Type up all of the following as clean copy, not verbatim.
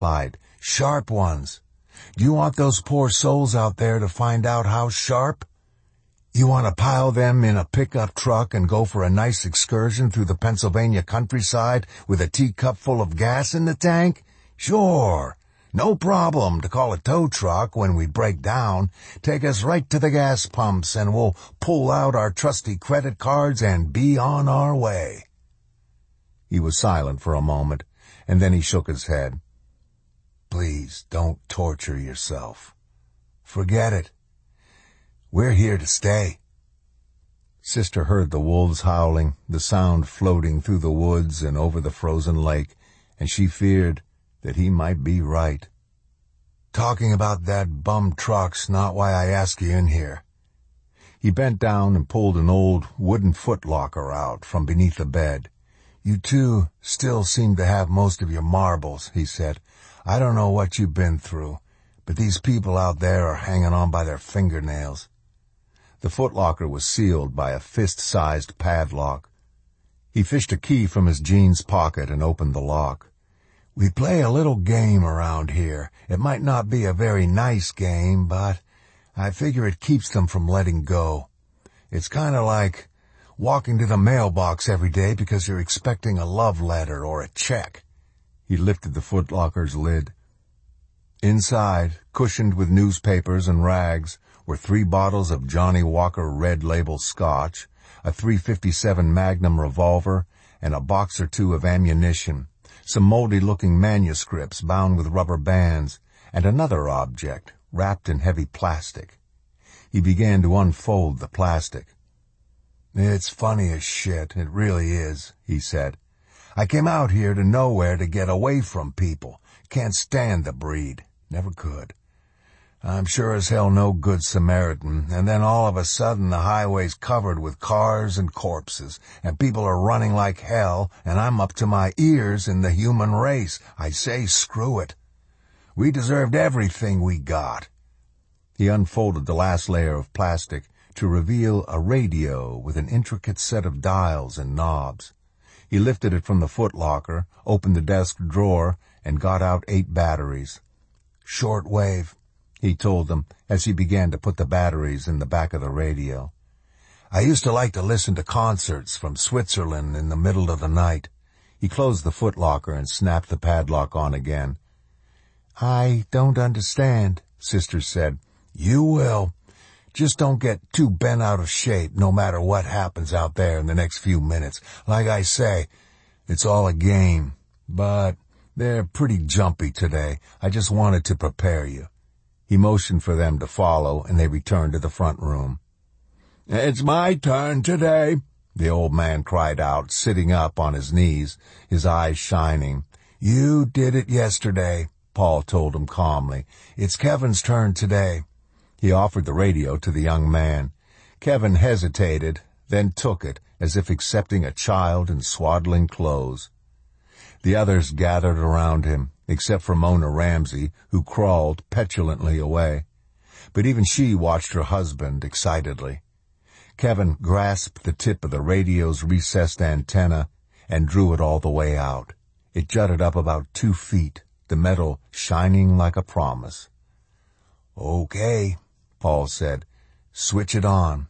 lied. Sharp ones. Do you want those poor souls out there to find out how sharp? You want to pile them in a pickup truck and go for a nice excursion through the Pennsylvania countryside with a teacup full of gas in the tank? Sure. No problem to call a tow truck when we break down. Take us right to the gas pumps and we'll pull out our trusty credit cards and be on our way. He was silent for a moment, and then he shook his head. Please don't torture yourself. Forget it. We're here to stay. Sister heard the wolves howling, the sound floating through the woods and over the frozen lake, and she feared that he might be right. Talking about that bum truck's not why I asked you in here. He bent down and pulled an old wooden footlocker out from beneath the bed. You two still seem to have most of your marbles, he said. I don't know what you've been through, but these people out there are hanging on by their fingernails. The footlocker was sealed by a fist-sized padlock. He fished a key from his jeans pocket and opened the lock. We play a little game around here. It might not be a very nice game, but I figure it keeps them from letting go. It's kind of like walking to the mailbox every day because you're expecting a love letter or a check. He lifted the footlocker's lid. Inside, cushioned with newspapers and rags, were 3 bottles of Johnny Walker Red Label Scotch, a .357 Magnum revolver, and a box or two of ammunition, some moldy-looking manuscripts bound with rubber bands, and another object wrapped in heavy plastic. He began to unfold the plastic. It's funny as shit, it really is, he said. I came out here to nowhere to get away from people. Can't stand the breed. Never could. I'm sure as hell no good Samaritan, and then all of a sudden the highway's covered with cars and corpses, and people are running like hell, and I'm up to my ears in the human race. I say screw it. We deserved everything we got. He unfolded the last layer of plastic to reveal a radio with an intricate set of dials and knobs. He lifted it from the footlocker, opened the desk drawer, and got out 8 batteries. Short wave, he told them as he began to put the batteries in the back of the radio. I used to like to listen to concerts from Switzerland in the middle of the night. He closed the footlocker and snapped the padlock on again. I don't understand, Sister said. You will. Just don't get too bent out of shape no matter what happens out there in the next few minutes. Like I say, it's all a game. But they're pretty jumpy today. I just wanted to prepare you. He motioned for them to follow, and they returned to the front room. It's my turn today, the old man cried out, sitting up on his knees, his eyes shining. You did it yesterday, Paul told him calmly. It's Kevin's turn today. He offered the radio to the young man. Kevin hesitated, then took it, as if accepting a child in swaddling clothes. The others gathered around him, except for Mona Ramsey, who crawled petulantly away. But even she watched her husband excitedly. Kevin grasped the tip of the radio's recessed antenna and drew it all the way out. It jutted up about 2 feet, the metal shining like a promise. Okay, Paul said. Switch it on.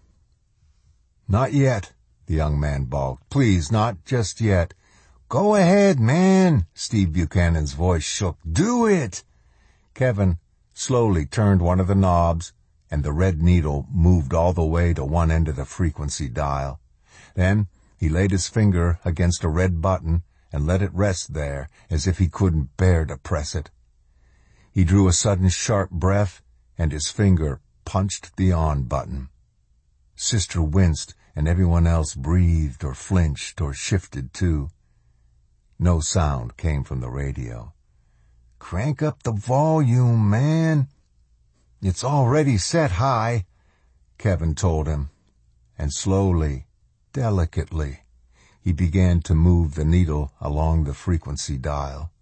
Not yet, the young man balked. Please, not just yet. Go ahead, man, Steve Buchanan's voice shook. Do it! Kevin slowly turned one of the knobs, and the red needle moved all the way to one end of the frequency dial. Then he laid his finger against a red button and let it rest there as if he couldn't bear to press it. He drew a sudden sharp breath, and his finger punched the on button. Sister winced, and everyone else breathed or flinched or shifted too. No sound came from the radio. Crank up the volume, man. It's already set high, Kevin told him, and slowly, delicately, he began to move the needle along the frequency dial.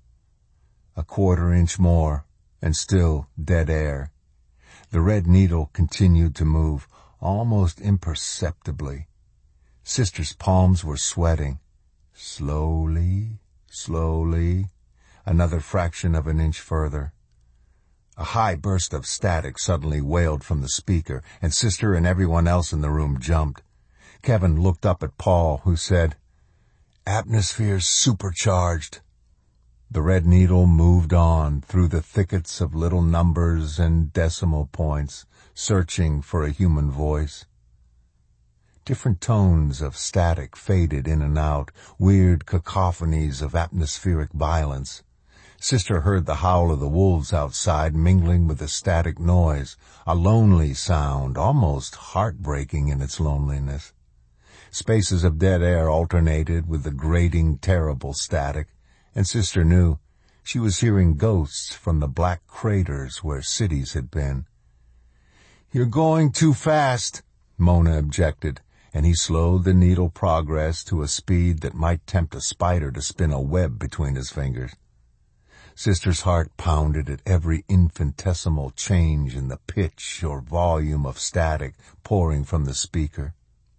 A 1/4 inch more, and still dead air. The red needle continued to move, almost imperceptibly. Sister's palms were sweating. Slowly, slowly. Another fraction of an inch further. A high burst of static suddenly wailed from the speaker, and Sister and everyone else in the room jumped. Kevin looked up at Paul, who said, "Atmosphere's supercharged." The red needle moved on through the thickets of little numbers and decimal points, searching for a human voice. Different tones of static faded in and out, weird cacophonies of atmospheric violence. Sister heard the howl of the wolves outside mingling with the static noise, a lonely sound, almost heartbreaking in its loneliness. Spaces of dead air alternated with the grating, terrible static, and Sister knew she was hearing ghosts from the black craters where cities had been. "You're going too fast," Mona objected, and he slowed the needle progress to a speed that might tempt a spider to spin a web between his fingers. Sister's heart pounded at every infinitesimal change in the pitch or volume of static pouring from the speaker.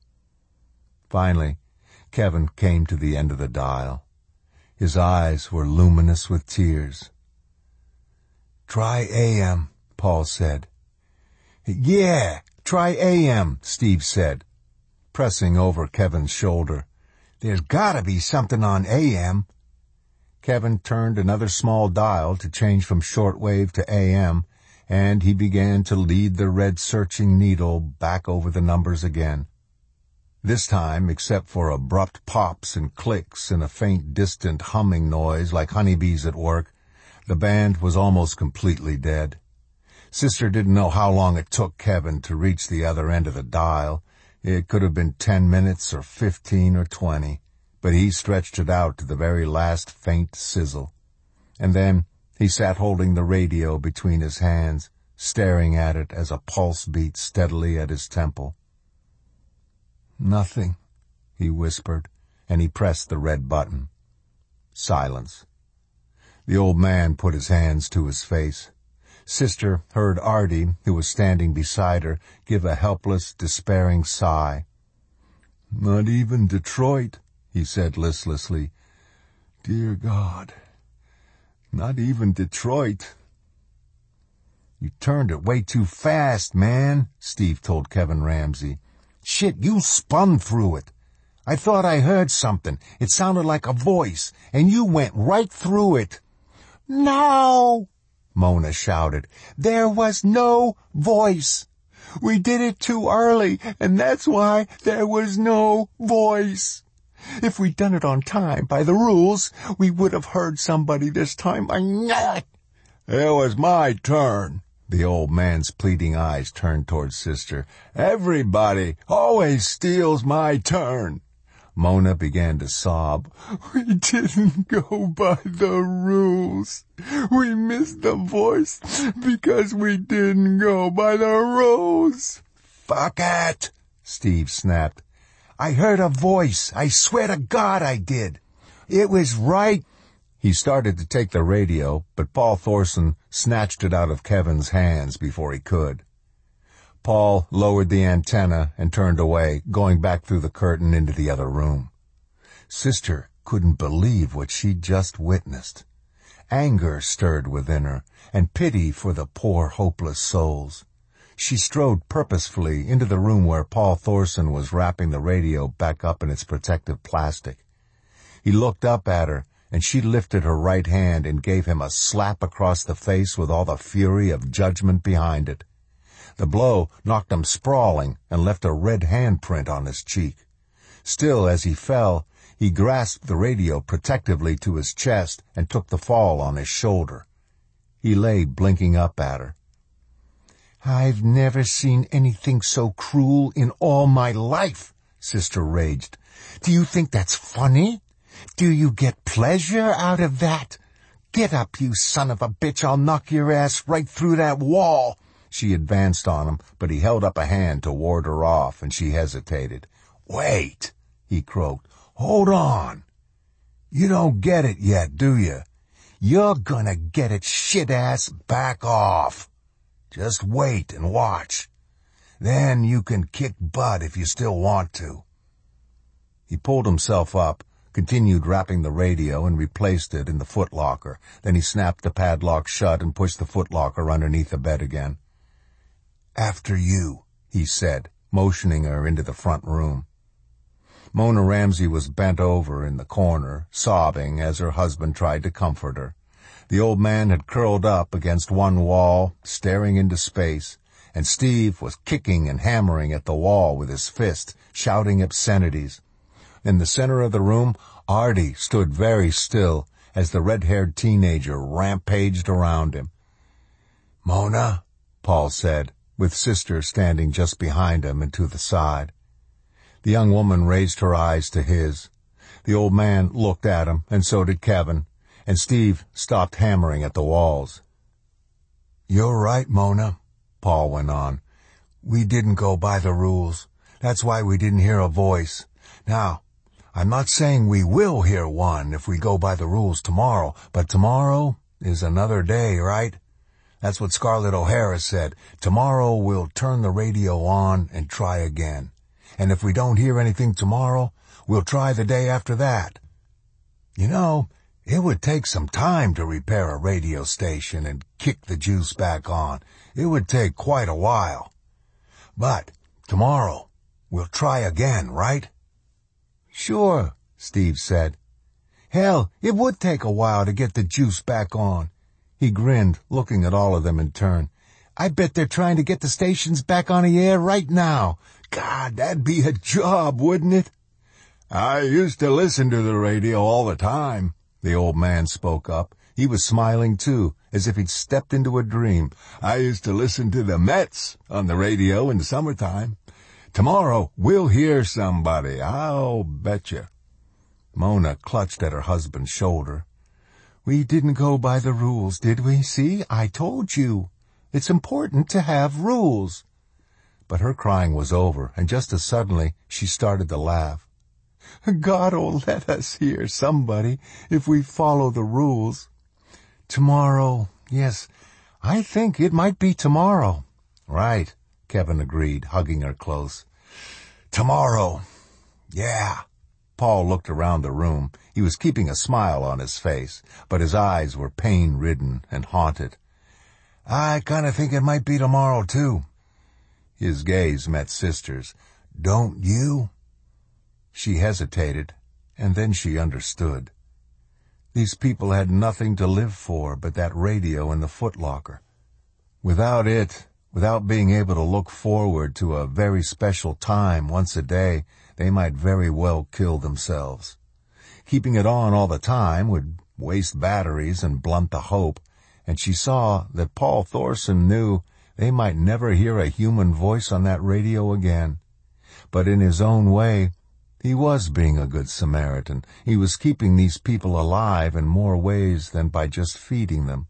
Finally, Kevin came to the end of the dial. His eyes were luminous with tears. "Try AM," Paul said. "Yeah, try AM," Steve said, pressing over Kevin's shoulder. "There's gotta be something on AM." Kevin turned another small dial to change from shortwave to AM, and he began to lead the red searching needle back over the numbers again. This time, except for abrupt pops and clicks and a faint distant humming noise like honeybees at work, the band was almost completely dead. Sister didn't know how long it took Kevin to reach the other end of the dial. It could have been 10 minutes or 15 or 20. But he stretched it out to the very last faint sizzle. And then he sat holding the radio between his hands, staring at it as a pulse beat steadily at his temple. "Nothing," he whispered, and he pressed the red button. Silence. The old man put his hands to his face. Sister heard Artie, who was standing beside her, give a helpless, despairing sigh. "Not even Detroit," he said listlessly. "Dear God, not even Detroit." "You turned it way too fast, man," Steve told Kevin Ramsey. "Shit, you spun through it. I thought I heard something. It sounded like a voice, and you went right through it." "No!" Mona shouted. "There was no voice. We did it too early, and that's why there was no voice. If we'd done it on time, by the rules, we would have heard somebody this time. I know it." "It was my turn." The old man's pleading eyes turned towards Sister. "Everybody always steals my turn." Mona began to sob. "We didn't go by the rules. We missed the voice because we didn't go by the rules." "Fuck it," Steve snapped. "I heard a voice. I swear to God I did. It was right." He started to take the radio, but Paul Thorson snatched it out of Kevin's hands before he could. Paul lowered the antenna and turned away, going back through the curtain into the other room. Sister couldn't believe what she'd just witnessed. Anger stirred within her, and pity for the poor, hopeless souls. She strode purposefully into the room where Paul Thorson was wrapping the radio back up in its protective plastic. He looked up at her, and she lifted her right hand and gave him a slap across the face with all the fury of judgment behind it. The blow knocked him sprawling and left a red handprint on his cheek. Still, as he fell, he grasped the radio protectively to his chest and took the fall on his shoulder. He lay blinking up at her. "I've never seen anything so cruel in all my life," Sister raged. "Do you think that's funny? Do you get pleasure out of that? Get up, you son of a bitch. I'll knock your ass right through that wall." She advanced on him, but he held up a hand to ward her off, and she hesitated. "Wait," he croaked. "Hold on. You don't get it yet, do you? You're gonna get it, shit-ass. Back off. Just wait and watch. Then you can kick butt if you still want to." He pulled himself up, continued wrapping the radio and replaced it in the footlocker. Then he snapped the padlock shut and pushed the footlocker underneath the bed again. "After you," he said, motioning her into the front room. Mona Ramsey was bent over in the corner, sobbing as her husband tried to comfort her. The old man had curled up against one wall, staring into space, and Steve was kicking and hammering at the wall with his fist, shouting obscenities. In the center of the room, Artie stood very still as the red-haired teenager rampaged around him. "Mona," Paul said, with Sister standing just behind him and to the side. The young woman raised her eyes to his. The old man looked at him, and so did Kevin, and Steve stopped hammering at the walls. "You're right, Mona," Paul went on. "We didn't go by the rules. That's why we didn't hear a voice. Now, I'm not saying we will hear one if we go by the rules tomorrow, but tomorrow is another day, right? That's what Scarlett O'Hara said. Tomorrow we'll turn the radio on and try again. And if we don't hear anything tomorrow, we'll try the day after that. You know, it would take some time to repair a radio station and kick the juice back on. It would take quite a while. But tomorrow we'll try again, right?" "Sure," Steve said. "Hell, it would take a while to get the juice back on." He grinned, looking at all of them in turn. "I bet they're trying to get the stations back on the air right now. God, that'd be a job, wouldn't it?" "I used to listen to the radio all the time," the old man spoke up. He was smiling too, as if he'd stepped into a dream. "I used to listen to the Mets on the radio in the summertime. Tomorrow we'll hear somebody, I'll betcha." Mona clutched at her husband's shoulder. "We didn't go by the rules, did we? See, I told you. It's important to have rules." But her crying was over, and just as suddenly she started to laugh. "God'll let us hear somebody if we follow the rules. Tomorrow, yes, I think it might be tomorrow." "Right," Kevin agreed, hugging her close. "Tomorrow, yeah." Paul looked around the room. He was keeping a smile on his face, but his eyes were pain-ridden and haunted. "I kind of think it might be tomorrow, too." His gaze met Sister's. "Don't you?" She hesitated, and then she understood. These people had nothing to live for but that radio in the footlocker. Without it, without being able to look forward to a very special time once a day, they might very well kill themselves. Keeping it on all the time would waste batteries and blunt the hope, and she saw that Paul Thorson knew they might never hear a human voice on that radio again. But in his own way, he was being a good Samaritan. He was keeping these people alive in more ways than by just feeding them.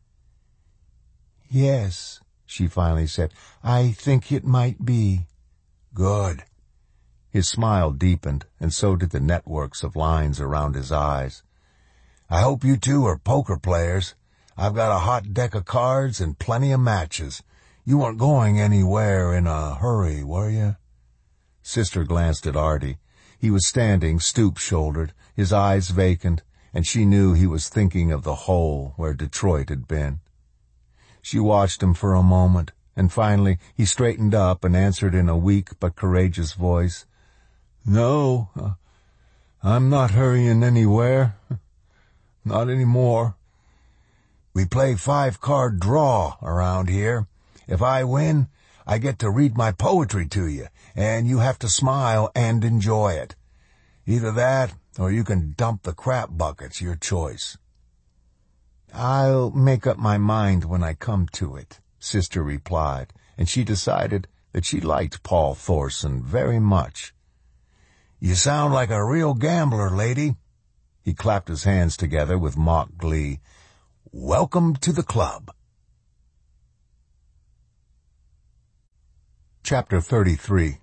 "Yes," she finally said, "I think it might be." "Good." His smile deepened, and so did the networks of lines around his eyes. "I hope you two are poker players. I've got a hot deck of cards and plenty of matches. You weren't going anywhere in a hurry, were you?" Sister glanced at Artie. He was standing stoop-shouldered, his eyes vacant, and she knew he was thinking of the hole where Detroit had been. She watched him for a moment, and finally he straightened up and answered in a weak but courageous voice, "No, I'm not hurrying anywhere. Not anymore. We play 5-card draw around here. If I win, I get to read my poetry to you, and you have to smile and enjoy it. Either that, or you can dump the crap buckets, your choice." "I'll make up my mind when I come to it," Sister replied, and she decided that she liked Paul Thorson very much. "You sound like a real gambler, lady." He clapped his hands together with mock glee. "Welcome to the club." Chapter 33.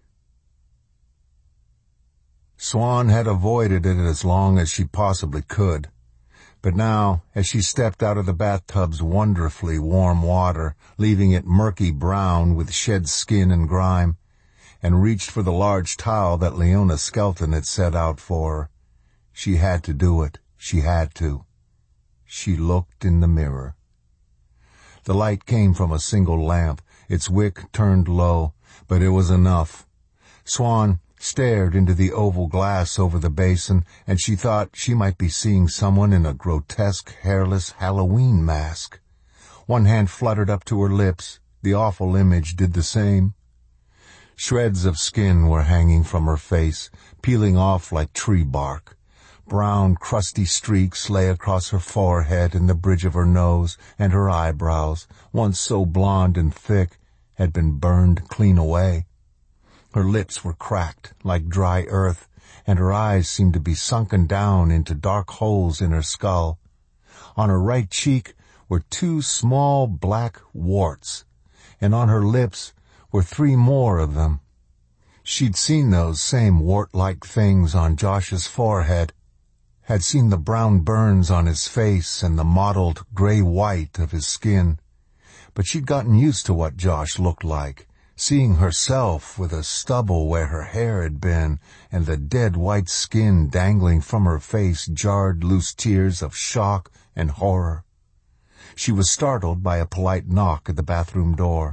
Swan had avoided it as long as she possibly could. But now, as she stepped out of the bathtub's wonderfully warm water, leaving it murky brown with shed skin and grime, and reached for the large towel that Leona Skelton had set out for her, She had to do it. She had to. She looked in the mirror. The light came from a single lamp, its wick turned low, but it was enough. Swan stared into the oval glass over the basin, and she thought she might be seeing someone in a grotesque, hairless Halloween mask. One hand fluttered up to her lips. The awful image did the same. Shreds of skin were hanging from her face, peeling off like tree bark. Brown, crusty streaks lay across her forehead and the bridge of her nose, and her eyebrows, once so blonde and thick, had been burned clean away. Her lips were cracked like dry earth, and her eyes seemed to be sunken down into dark holes in her skull. On her right cheek were 2 small black warts, and on her lips were 3 more of them. She'd seen those same wart-like things on Josh's forehead, had seen the brown burns on his face and the mottled gray-white of his skin. But she'd gotten used to what Josh looked like, seeing herself with a stubble where her hair had been, and the dead white skin dangling from her face jarred loose tears of shock and horror. She was startled by a polite knock at the bathroom door.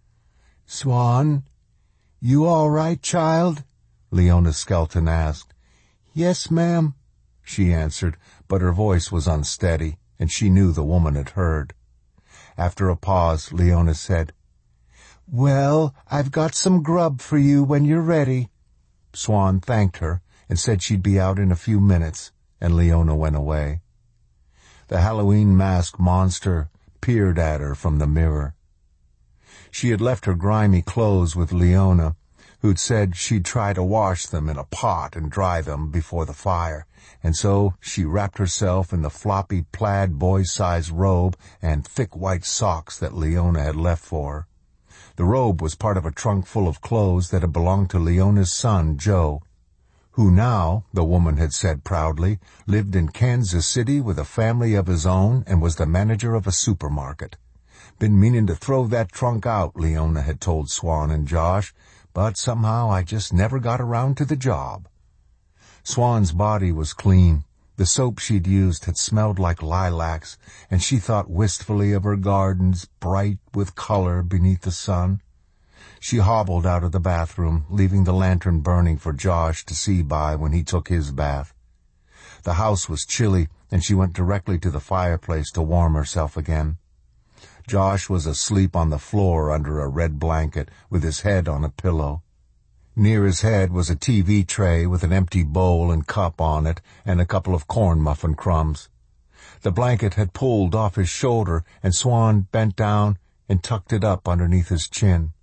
"Swan, you all right, child?" Leona Skelton asked. "Yes, ma'am," she answered, but her voice was unsteady, and she knew the woman had heard. After a pause, Leona said, "Well, I've got some grub for you when you're ready." Swan thanked her and said she'd be out in a few minutes, and Leona went away. The Halloween mask monster peered at her from the mirror. She had left her grimy clothes with Leona, who'd said she'd try to wash them in a pot and dry them before the fire, and so she wrapped herself in the floppy plaid boy-size robe and thick white socks that Leona had left for her. The robe was part of a trunk full of clothes that had belonged to Leona's son, Joe, who now, the woman had said proudly, lived in Kansas City with a family of his own and was the manager of a supermarket. "Been meaning to throw that trunk out," Leona had told Swan and Josh, "but somehow I just never got around to the job." Swan's body was clean. The soap she'd used had smelled like lilacs, and she thought wistfully of her gardens, bright with color beneath the sun. She hobbled out of the bathroom, leaving the lantern burning for Josh to see by when he took his bath. The house was chilly, and she went directly to the fireplace to warm herself again. Josh was asleep on the floor under a red blanket, with his head on a pillow. Near his head was a TV tray with an empty bowl and cup on it and a couple of corn muffin crumbs. The blanket had pulled off his shoulder, and Swan bent down and tucked it up underneath his chin.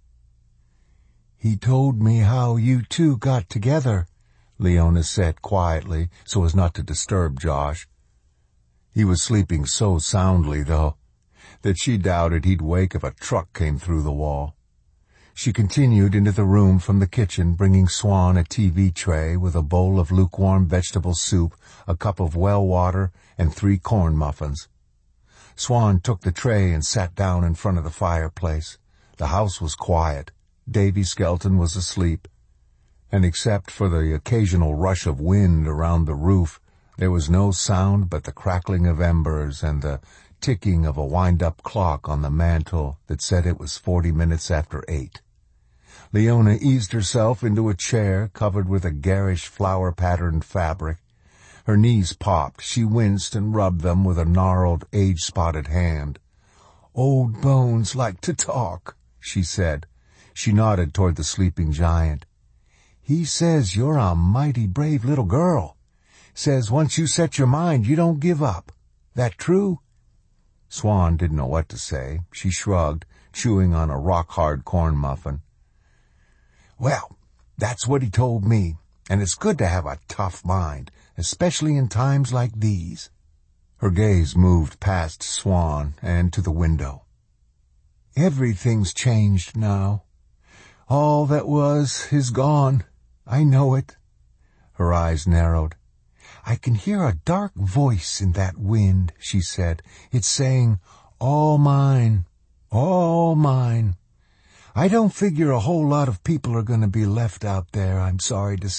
"He told me how you two got together," Leona said quietly, so as not to disturb Josh. He was sleeping so soundly, though, that she doubted he'd wake if a truck came through the wall. She continued into the room from the kitchen, bringing Swan a TV tray with a bowl of lukewarm vegetable soup, a cup of well water, and 3 corn muffins. Swan took the tray and sat down in front of the fireplace. The house was quiet. Davy Skelton was asleep, and except for the occasional rush of wind around the roof, there was no sound but the crackling of embers and the ticking of a wind-up clock on the mantel that said it was 40 minutes after 8. Leona eased herself into a chair covered with a garish flower-patterned fabric. Her knees popped. She winced and rubbed them with a gnarled, age-spotted hand. "Old bones like to talk," she said. She nodded toward the sleeping giant. "He says you're a mighty brave little girl. Says once you set your mind, you don't give up. That true?" Swan didn't know what to say. She shrugged, chewing on a rock-hard corn muffin. "Well, that's what he told me, and it's good to have a tough mind, especially in times like these." Her gaze moved past Swan and to the window. "Everything's changed now. All that was is gone. I know it." Her eyes narrowed. "I can hear a dark voice in that wind," she said. "It's saying, 'All mine, all mine.' I don't figure a whole lot of people are going to be left out there, I'm sorry to say.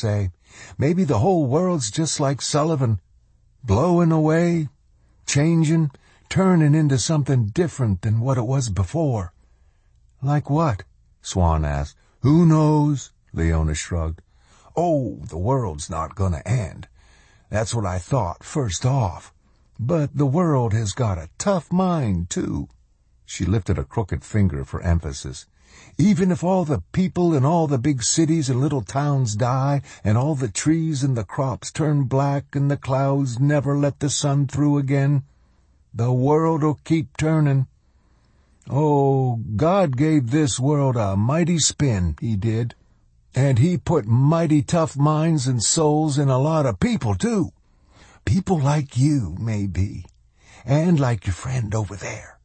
Maybe the whole world's just like Sullivan, blowing away, changing, turning into something different than what it was before. Like what? Swan asked. Who knows? Leona shrugged. Oh, the world's not gonna end. That's what I thought first off. But the world has got a tough mind, too. She lifted a crooked finger for emphasis. Even if all the people in all the big cities and little towns die, and all the trees and the crops turn black and the clouds never let the sun through again, the world'll keep turning. Oh, God gave this world a mighty spin, he did. And he put mighty tough minds and souls in a lot of people, too. People like you, maybe. And like your friend over there.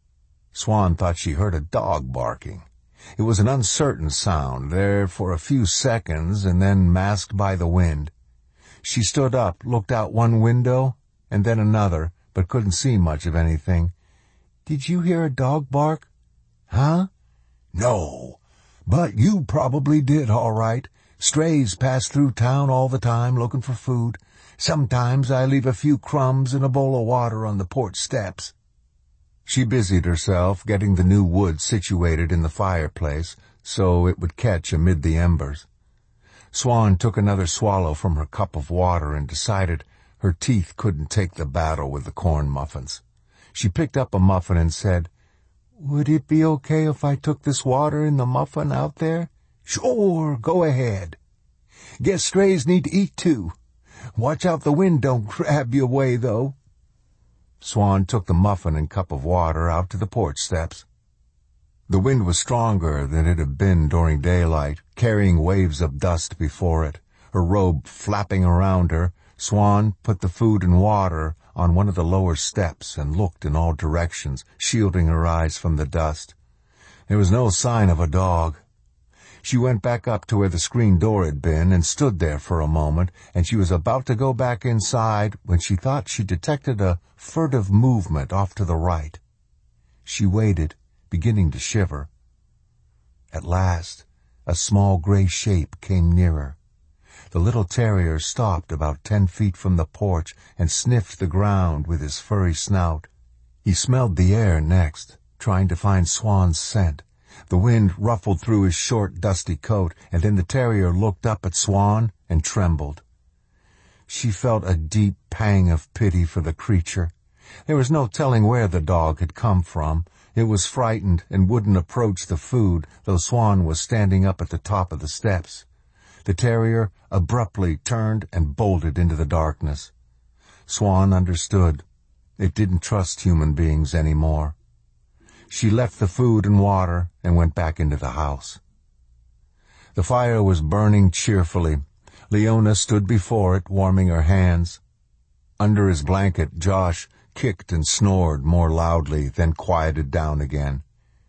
Swan thought she heard a dog barking. It was an uncertain sound, there for a few seconds and then masked by the wind. She stood up, looked out one window, and then another, but couldn't see much of anything. Did you hear a dog bark? Huh? No. But you probably did, all right. Strays pass through town all the time looking for food. Sometimes I leave a few crumbs and a bowl of water on the porch steps. She busied herself getting the new wood situated in the fireplace so it would catch amid the embers. Swan took another swallow from her cup of water and decided her teeth couldn't take the battle with the corn muffins. She picked up a muffin and said, Would it be okay if I took this water in the muffin out there? Sure, go ahead. Guess strays need to eat too. Watch out the wind don't grab you away, though. Swan took the muffin and cup of water out to the porch steps. The wind was stronger than it had been during daylight, carrying waves of dust before it. Her robe flapping around her, Swan put the food and water on one of the lower steps and looked in all directions, shielding her eyes from the dust. There was no sign of a dog. She went back up to where the screen door had been and stood there for a moment, and she was about to go back inside when she thought she detected a furtive movement off to the right. She waited, beginning to shiver. At last, a small gray shape came nearer. The little terrier stopped about 10 feet from the porch and sniffed the ground with his furry snout. He smelled the air next, trying to find Swan's scent. The wind ruffled through his short, dusty coat, and then the terrier looked up at Swan and trembled. She felt a deep pang of pity for the creature. There was no telling where the dog had come from. It was frightened and wouldn't approach the food, though Swan was standing up at the top of the steps. The terrier abruptly turned and bolted into the darkness. Swan understood. It didn't trust human beings anymore. She left the food and water and went back into the house. The fire was burning cheerfully. Leona stood before it, warming her hands. Under his blanket, Josh kicked and snored more loudly, then quieted down again.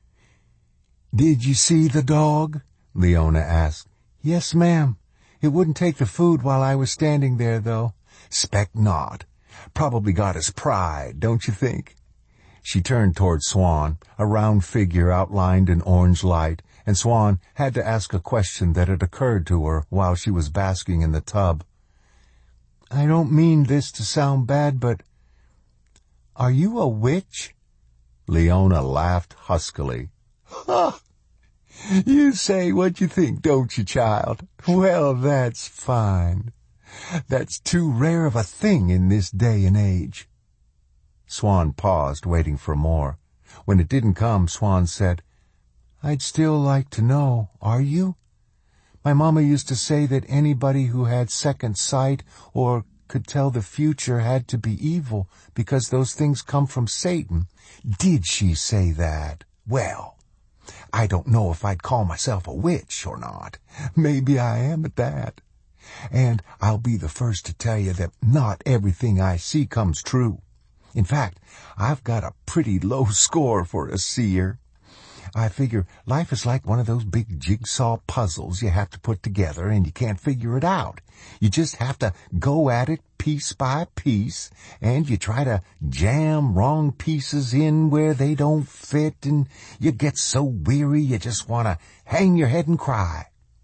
"Did you see the dog?" Leona asked. "Yes, ma'am. It wouldn't take the food while I was standing there, though." "'Spect not. Probably got his pride, don't you think?" She turned toward Swan, a round figure outlined in orange light, and Swan had to ask a question that had occurred to her while she was basking in the tub. "I don't mean this to sound bad, but are you a witch?" Leona laughed huskily. "Ha! You say what you think, don't you, child? Well, that's fine. That's too rare of a thing in this day and age." Swan paused, waiting for more. When it didn't come, Swan said, "I'd still like to know, are you? My mama used to say that anybody who had second sight or could tell the future had to be evil because those things come from Satan." "Did she say that? Well, I don't know if I'd call myself a witch or not. Maybe I am at that. And I'll be the first to tell you that not everything I see comes true. In fact, I've got a pretty low score for a seer. I figure life is like one of those big jigsaw puzzles you have to put together and you can't figure it out. You just have to go at it piece by piece, and you try to jam wrong pieces in where they don't fit, and you get so weary you just want to hang your head and cry.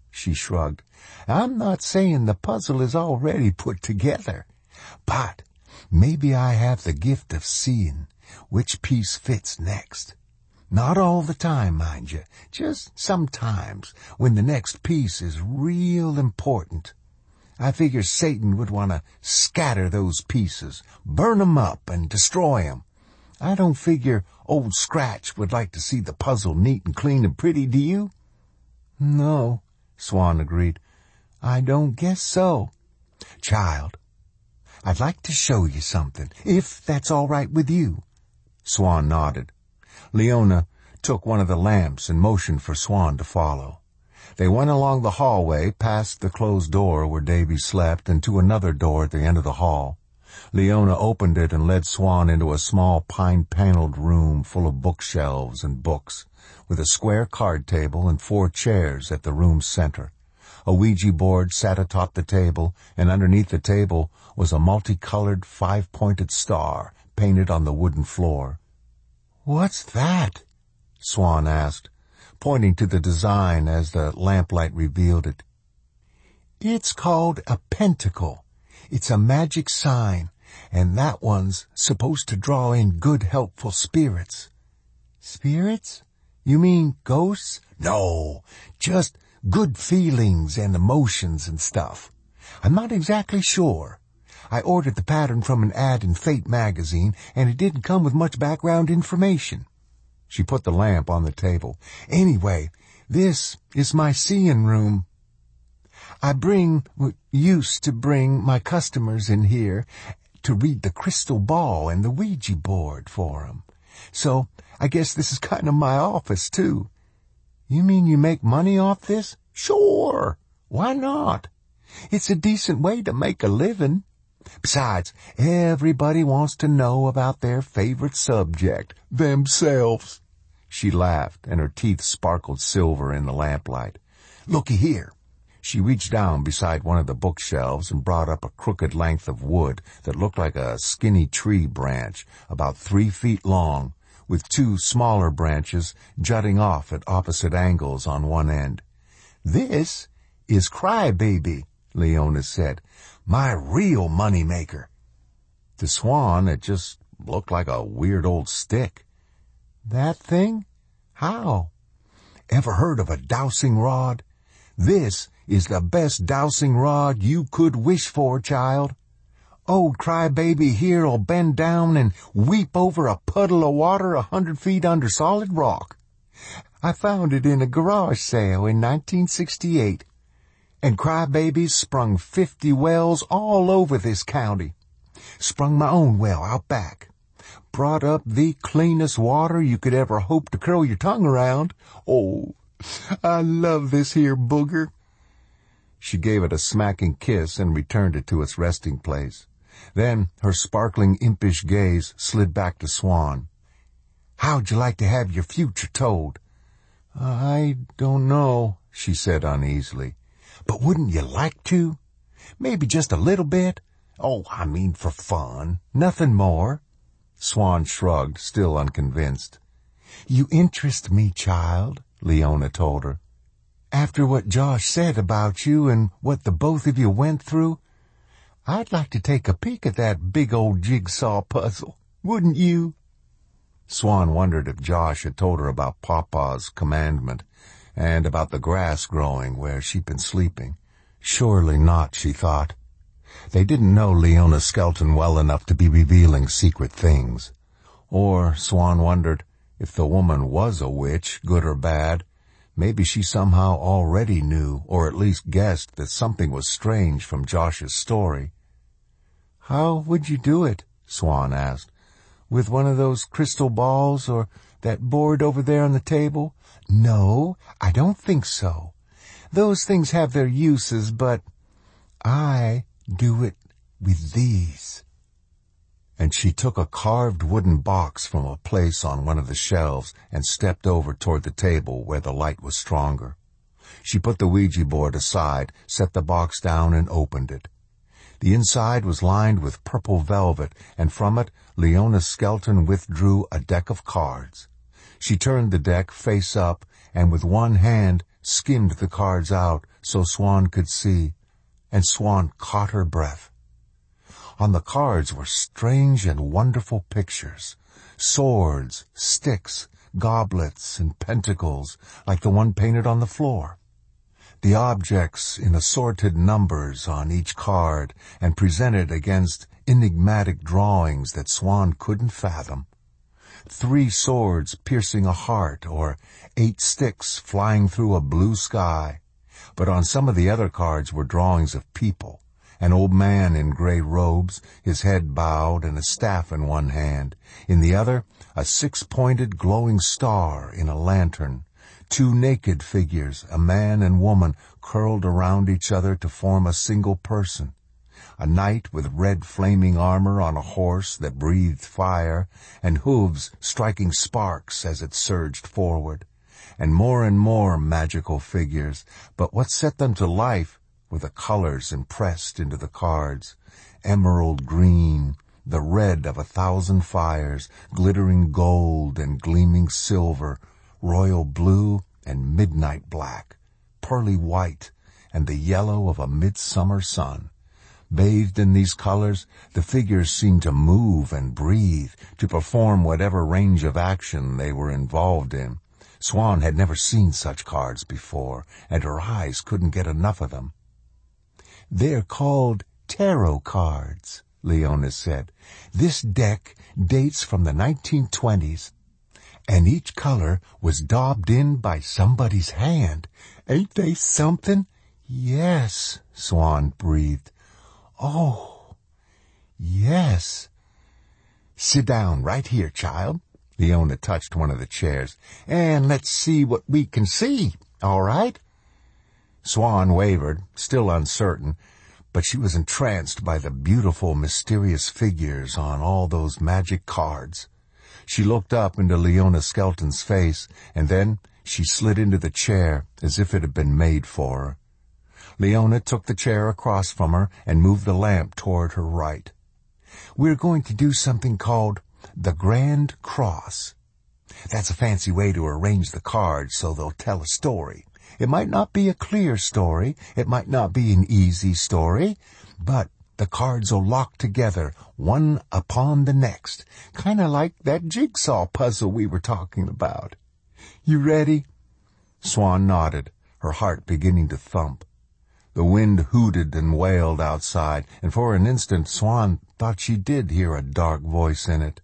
she shrugged. I'm not saying the puzzle is already put together, but maybe I have the gift of seeing which piece fits next. Not all the time, mind you, just sometimes when the next piece is real important. I figure Satan would want to scatter those pieces, burn 'em up and destroy 'em. I don't figure Old Scratch would like to see the puzzle neat and clean and pretty, do you? No, Swan agreed. I don't guess so. Child, I'd like to show you something, if that's all right with you. Swan nodded. Leona took one of the lamps and motioned for Swan to follow. They went along the hallway, past the closed door where Davy slept, and to another door at the end of the hall. Leona opened it and led Swan into a small pine-paneled room full of bookshelves and books, with a square card table and 4 chairs at the room's center. A Ouija board sat atop the table, and underneath the table was a multicolored 5-pointed star painted on the wooden floor. What's that? Swan asked, pointing to the design as the lamplight revealed it. It's called a pentacle. It's a magic sign, and that one's supposed to draw in good, helpful spirits. Spirits? You mean ghosts? No, just good feelings and emotions and stuff. I'm not exactly sure. I ordered the pattern from an ad in Fate magazine, and it didn't come with much background information. She put the lamp on the table. Anyway, this is my seeing room. Used to bring my customers in here to read the crystal ball and the Ouija board for 'em. So I guess this is kind of my office, too. You mean you make money off this? Sure. Why not? It's a decent way to make a living. Besides, everybody wants to know about their favorite subject, themselves. She laughed, and her teeth sparkled silver in the lamplight. Looky here. She reached down beside one of the bookshelves and brought up a crooked length of wood that looked like a skinny tree branch, about 3 feet long, with 2 smaller branches jutting off at opposite angles on one end. This is Crybaby, Leona said, my real money-maker. To Swan, it just looked like a weird old stick. That thing? How? Ever heard of a dowsing rod? This is the best dowsing rod you could wish for, child. Old Crybaby here'll bend down and weep over a puddle of water 100 feet under solid rock. I found it in a garage sale in 1968, and Crybaby's sprung 50 wells all over this county. Sprung my own well out back. Brought up the cleanest water you could ever hope to curl your tongue around. Oh, I love this here booger. She gave it a smacking kiss and returned it to its resting place. Then her sparkling, impish gaze slid back to Swan. How'd you like to have your future told? I don't know, she said uneasily. But wouldn't you like to? Maybe just a little bit? Oh, I mean for fun. Nothing more. Swan shrugged, still unconvinced. You interest me, child, Leona told her. After what Josh said about you and what the both of you went through, I'd like to take a peek at that big old jigsaw puzzle, wouldn't you? Swan wondered if Josh had told her about Papa's commandment and about the grass growing where she'd been sleeping. Surely not, she thought. They didn't know Leona Skelton well enough to be revealing secret things. Or, Swan wondered, if the woman was a witch, good or bad, maybe she somehow already knew, or at least guessed, that something was strange from Josh's story. How would you do it? Swan asked. With one of those crystal balls or that board over there on the table? No, I don't think so. Those things have their uses, but I do it with these. And she took a carved wooden box from a place on one of the shelves and stepped over toward the table where the light was stronger. She put the Ouija board aside, set the box down, and opened it. The inside was lined with purple velvet, and from it Leona Skelton withdrew a deck of cards. She turned the deck face up, and with one hand skimmed the cards out so Swan could see, and Swan caught her breath. On the cards were strange and wonderful pictures, swords, sticks, goblets, and pentacles, like the one painted on the floor. The objects in assorted numbers on each card and presented against enigmatic drawings that Swan couldn't fathom. 3 swords piercing a heart, or 8 sticks flying through a blue sky. But on some of the other cards were drawings of people. An old man in gray robes, his head bowed and a staff in one hand. In the other, a 6-pointed glowing star in a lantern. 2 naked figures, a man and woman, curled around each other to form a single person. A knight with red flaming armor on a horse that breathed fire, and hooves striking sparks as it surged forward. And more magical figures, but what set them to life were the colors impressed into the cards. Emerald green, the red of 1,000 fires, glittering gold and gleaming silver, royal blue and midnight black, pearly white, and the yellow of a midsummer sun. Bathed in these colors, the figures seemed to move and breathe, to perform whatever range of action they were involved in. Swan had never seen such cards before, and her eyes couldn't get enough of them. "They're called tarot cards," Leona said. "This deck dates from the 1920s, and each color was daubed in by somebody's hand. Ain't they something?" "Yes," Swan breathed. "Oh, yes." "Sit down right here, child." Leona touched one of the chairs. "And let's see what we can see, all right?" Swan wavered, still uncertain, but she was entranced by the beautiful, mysterious figures on all those magic cards. She looked up into Leona Skelton's face, and then she slid into the chair as if it had been made for her. Leona took the chair across from her and moved the lamp toward her right. "We're going to do something called the Grand Cross. That's a fancy way to arrange the cards so they'll tell a story. It might not be a clear story, it might not be an easy story, but the cards will lock together, one upon the next, kind of like that jigsaw puzzle we were talking about. You ready?" Swan nodded, her heart beginning to thump. The wind hooted and wailed outside, and for an instant Swan thought she did hear a dark voice in it.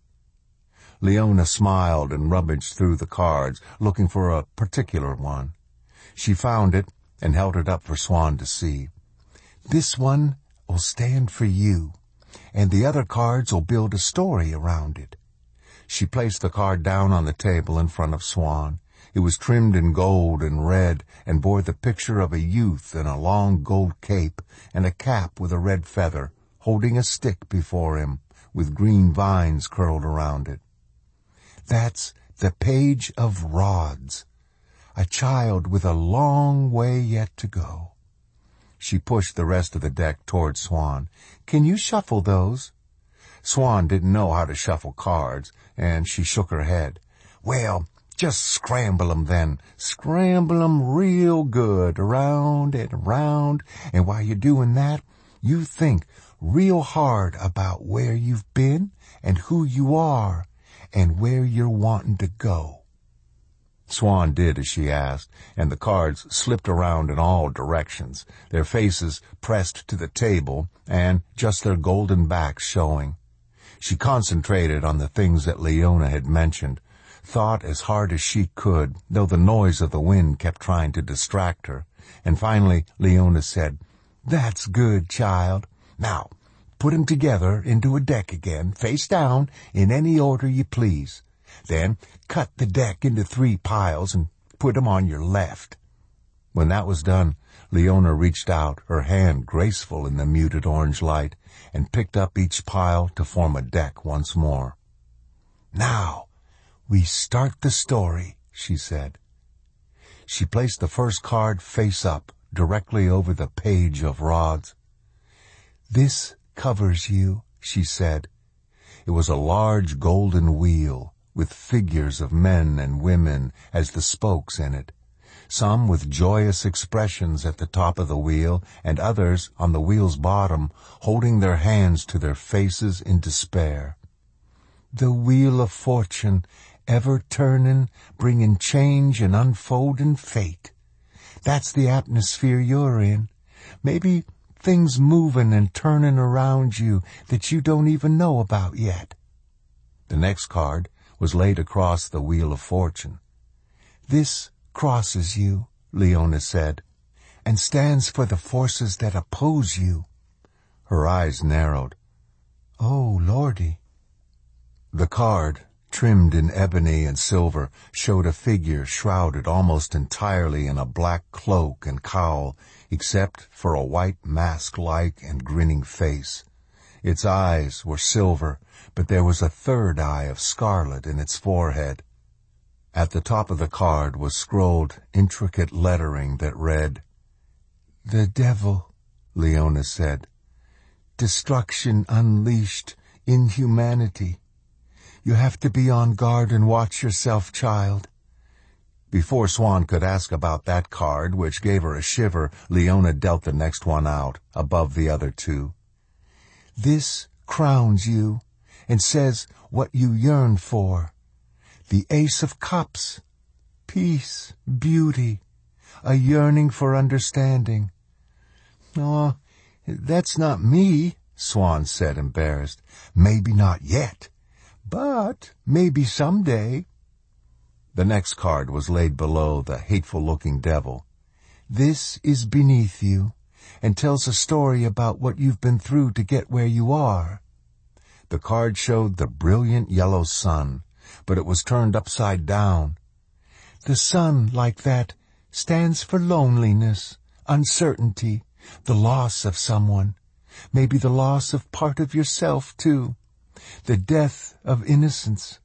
Leona smiled and rummaged through the cards, looking for a particular one. She found it and held it up for Swan to see. "This one will stand for you, and the other cards will build a story around it." She placed the card down on the table in front of Swan. It was trimmed in gold and red and bore the picture of a youth in a long gold cape and a cap with a red feather, holding a stick before him, with green vines curled around it. "That's the Page of Rods, a child with a long way yet to go." She pushed the rest of the deck toward Swan. "Can you shuffle those?" Swan didn't know how to shuffle cards, and she shook her head. "Well, just scramble 'em then. Scramble 'em real good, around and around, and while you're doing that, you think real hard about where you've been and who you are and where you're wanting to go." Swan did as she asked, and the cards slipped around in all directions, their faces pressed to the table and just their golden backs showing. She concentrated on the things that Leona had mentioned, thought as hard as she could, though the noise of the wind kept trying to distract her, and finally Leona said, "That's good, child. Now, put 'em together into a deck again, face down, in any order you please. Then cut the deck into 3 piles and put 'em on your left." When that was done, Leona reached out, her hand graceful in the muted orange light, and picked up each pile to form a deck once more. "Now, we start the story," she said. She placed the first card face up, directly over the Page of Rods. "This covers you," she said. It was a large golden wheel, with figures of men and women as the spokes in it. some with joyous expressions at the top of the wheel, and others on the wheel's bottom, holding their hands to their faces in despair. The wheel of fortune, ever turnin', bringin' change and unfoldin' fate. That's the atmosphere you're in. Maybe things movin' and turnin' around you that you don't even know about yet. The next card was laid across the wheel of fortune. This crosses you, Leona said, and stands for the forces that oppose you. Her eyes narrowed. Oh, Lordy. The card, trimmed in ebony and silver, showed a figure shrouded almost entirely in a black cloak and cowl, except for a white mask-like and grinning face. Its eyes were silver, but there was a third eye of scarlet in its forehead. At the top of the card was scrolled intricate lettering that read, "The devil," Leona said. "Destruction unleashed, inhumanity. You have to be on guard and watch yourself, child." Before Swan could ask about that card, which gave her a shiver, Leona dealt the next one out, above the other two. "This crowns you and says what you yearn for. The Ace of Cups. Peace, beauty, a yearning for understanding." "Oh, that's not me," Swan said, embarrassed. "Maybe not yet, but maybe someday." The next card was laid below the hateful-looking devil. "This is beneath you, and tells a story about what you've been through to get where you are." The card showed the brilliant yellow sun, but it was turned upside down. "The sun, like that, stands for loneliness, uncertainty, the loss of someone, maybe the loss of part of yourself, too, the death of innocence."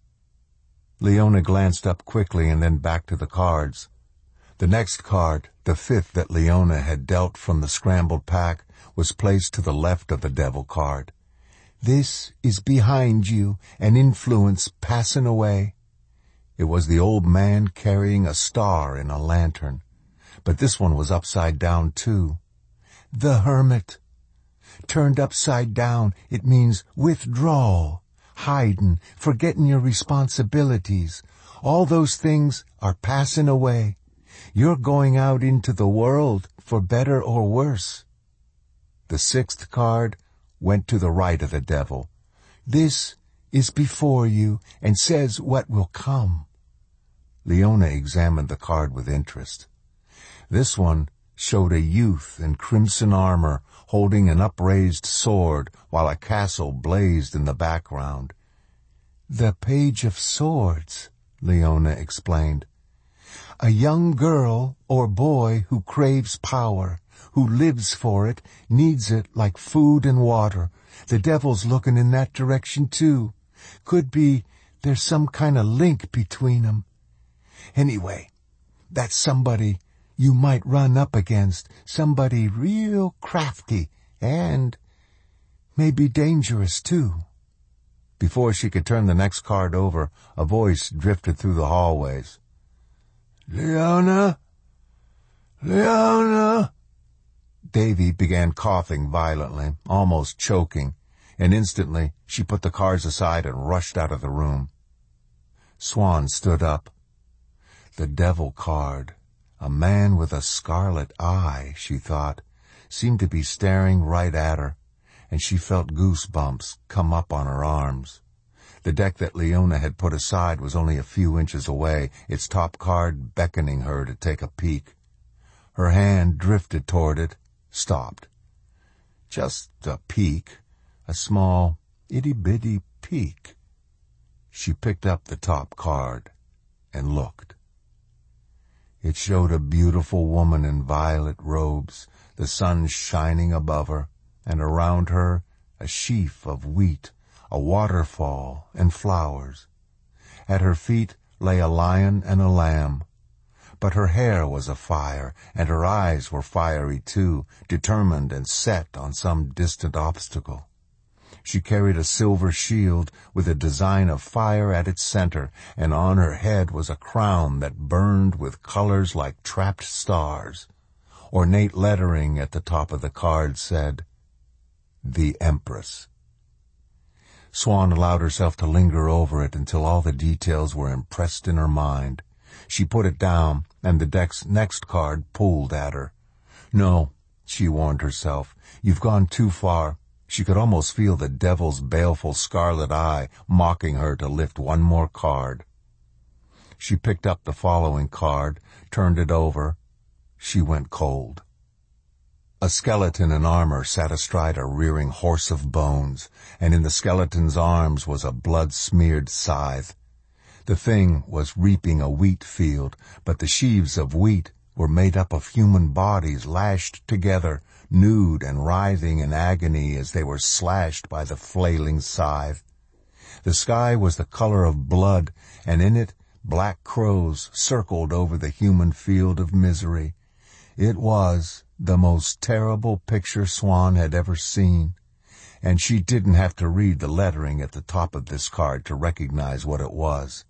Leona glanced up quickly and then back to the cards. The next card, the fifth that Leona had dealt from the scrambled pack, was placed to the left of the devil card. "This is behind you, an influence passin' away." It was the old man carrying a star in a lantern, but this one was upside down too. "The Hermit." Turned upside down, it means withdrawal, hidin', forgettin' your responsibilities. All those things are passin' away. You're going out into the world, for better or worse. The sixth card went to the right of the devil. "This is before you and says what will come." Leona examined the card with interest. This one showed a youth in crimson armor holding an upraised sword while a castle blazed in the background. "The Page of Swords," Leona explained. "A young girl or boy who craves power, who lives for it, needs it like food and water. The devil's looking in that direction too. Could be there's some kind of link between 'em. Anyway, that's somebody you might run up against, somebody real crafty and maybe dangerous too." Before she could turn the next card over, a voice drifted through the hallways. "Leona? Leona?" Davy began coughing violently, almost choking, and instantly she put the cards aside and rushed out of the room. Swan stood up. The devil card, a man with a scarlet eye, she thought, seemed to be staring right at her, and she felt goosebumps come up on her arms. The deck that Leona had put aside was only a few inches away, its top card beckoning her to take a peek. Her hand drifted toward it, stopped. Just a peek, a small, itty-bitty peek. She picked up the top card and looked. It showed a beautiful woman in violet robes, the sun shining above her, and around her a sheaf of wheat, a waterfall, and flowers. At her feet lay a lion and a lamb. But her hair was afire, and her eyes were fiery too, determined and set on some distant obstacle. She carried a silver shield with a design of fire at its center, and on her head was a crown that burned with colors like trapped stars. Ornate lettering at the top of the card said, "The Empress." Swan allowed herself to linger over it until all the details were impressed in her mind. She put it down, and the deck's next card pulled at her. "No," she warned herself, "you've gone too far." She could almost feel the devil's baleful scarlet eye mocking her to lift one more card. She picked up the following card, turned it over. She went cold. A skeleton in armor sat astride a rearing horse of bones, and in the skeleton's arms was a blood-smeared scythe. The thing was reaping a wheat field, but the sheaves of wheat were made up of human bodies lashed together, nude and writhing in agony as they were slashed by the flailing scythe. The sky was the color of blood, and in it black crows circled over the human field of misery. It was the most terrible picture Swan had ever seen, and she didn't have to read the lettering at the top of this card to recognize what it was.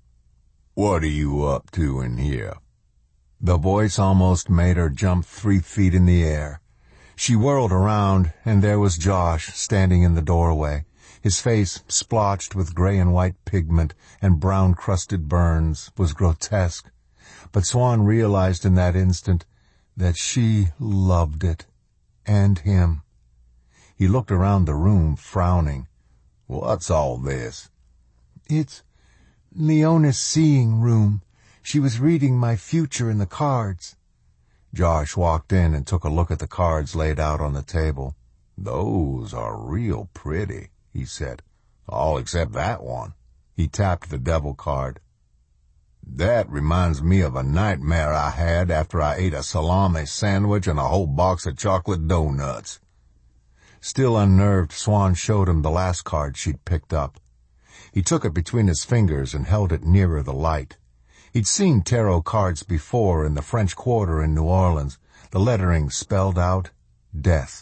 "What are you up to in here?" The voice almost made her jump 3 feet in the air. She whirled around, and there was Josh standing in the doorway. His face, splotched with gray and white pigment and brown-crusted burns, was grotesque. But Swan realized in that instant that she loved it, and him. He looked around the room, frowning. "What's all this?" "It's Leona's seeing room. She was reading my future in the cards." Josh walked in and took a look at the cards laid out on the table. "Those are real pretty," he said. "All except that one." He tapped the devil card. "That reminds me of a nightmare I had after I ate a salami sandwich and a whole box of chocolate donuts." Still unnerved, Swan showed him the last card she'd picked up. He took it between his fingers and held it nearer the light. He'd seen tarot cards before in the French Quarter in New Orleans. The lettering spelled out death.